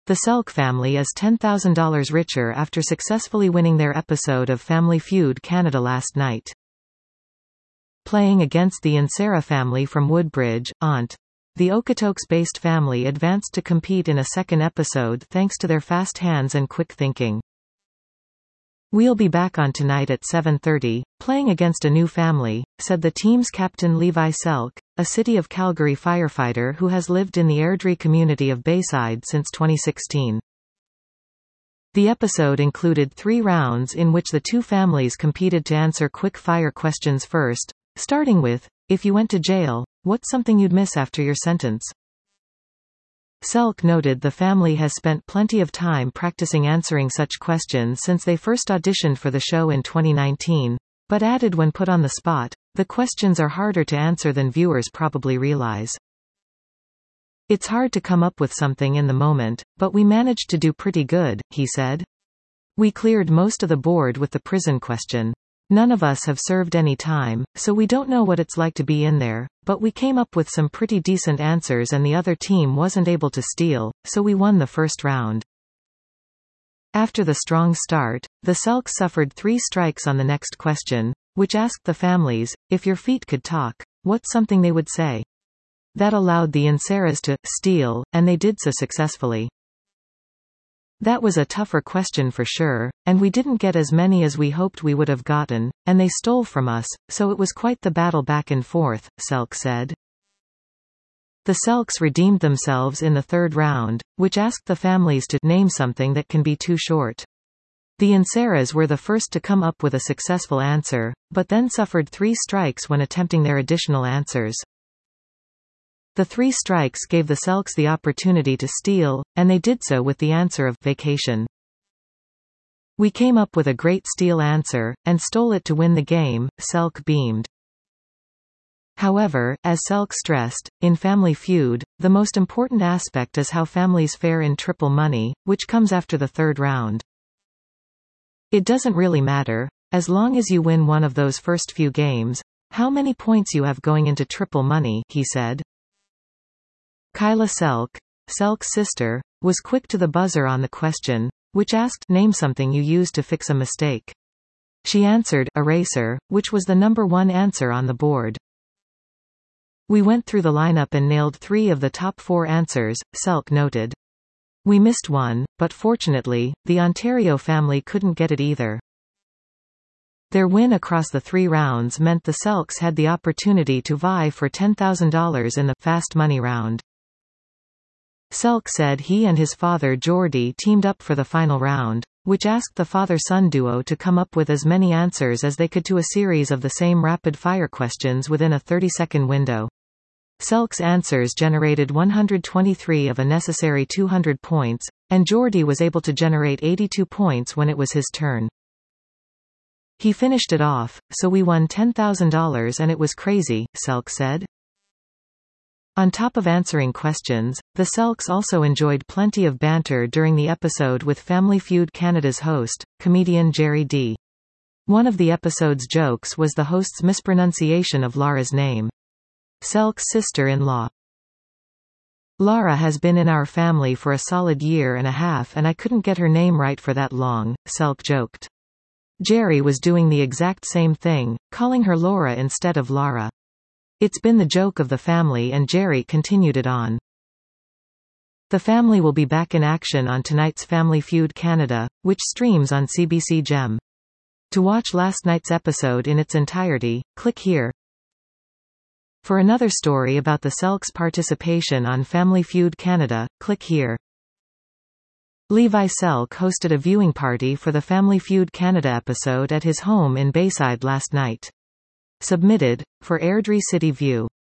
The Selk family is $10,000 richer after successfully winning their episode of Family Feud Canada last night. Playing against the Insera family from Woodbridge, Ont. The Okotoks-based family advanced to compete in a second episode thanks to their fast hands and quick thinking. "We'll be back on tonight at 7:30, playing against a new family," said the team's captain Levi Selk, a City of Calgary firefighter who has lived in the Airdrie community of Bayside since 2016. The episode included 3 rounds in which the two families competed to answer quick-fire questions first, starting with, "If you went to jail, what's something you'd miss after your sentence?" Selk noted the family has spent plenty of time practicing answering such questions since they first auditioned for the show in 2019, but added when put on the spot, "The questions are harder to answer than viewers probably realize. It's hard to come up with something in the moment, but we managed to do pretty good," he said. "We cleared most of the board with the prison question. None of us have served any time, so we don't know what it's like to be in there, but we came up with some pretty decent answers and the other team wasn't able to steal, so we won the first round." After the strong start, the Selks suffered 3 strikes on the next question, which asked the families, "If your feet could talk, what's something they would say?" That allowed the Inseras to steal, and they did so successfully. "That was a tougher question for sure, and we didn't get as many as we hoped we would have gotten, and they stole from us, so it was quite the battle back and forth," Selk said. The Selks redeemed themselves in the third round, which asked the families to name something that can be too short. The Inseras were the first to come up with a successful answer, but then suffered 3 strikes when attempting their additional answers. The 3 strikes gave the Selks the opportunity to steal, and they did so with the answer of vacation. "We came up with a great steal answer, and stole it to win the game," Selk beamed. However, as Selk stressed, in Family Feud, the most important aspect is how families fare in triple money, which comes after the third round. "It doesn't really matter, as long as you win one of those first few games, how many points you have going into triple money," he said. Kyla Selk, Selk's sister, was quick to the buzzer on the question, which asked, "Name something you use to fix a mistake." She answered, "Eraser," which was the number 1 answer on the board. "We went through the lineup and nailed 3 of the top 4 answers," Selk noted. "We missed one, but fortunately, the Ontario family couldn't get it either." Their win across the 3 rounds meant the Selks had the opportunity to vie for $10,000 in the fast money round. Selk said he and his father Jordy teamed up for the final round, which asked the father-son duo to come up with as many answers as they could to a series of the same rapid-fire questions within a 30-second window. Selk's answers generated 123 of a necessary 200 points, and Jordy was able to generate 82 points when it was his turn. "He finished it off, so we won $10,000 and it was crazy," Selk said. On top of answering questions, the Selks also enjoyed plenty of banter during the episode with Family Feud Canada's host, comedian Jerry D. One of the episode's jokes was the host's mispronunciation of Laura's name. Selk's sister-in-law. "Laura has been in our family for a solid year and a half and I couldn't get her name right for that long," Selk joked. Jerry was doing the exact same thing, calling her Laura instead of Lara. It's been the joke of the family and Jerry continued it on. The family will be back in action on tonight's Family Feud Canada, which streams on CBC Gem. To watch last night's episode in its entirety, click here. For another story about the Selks' participation on Family Feud Canada, click here. Levi Selk hosted a viewing party for the Family Feud Canada episode at his home in Bayside last night. Submitted, for Airdrie City View.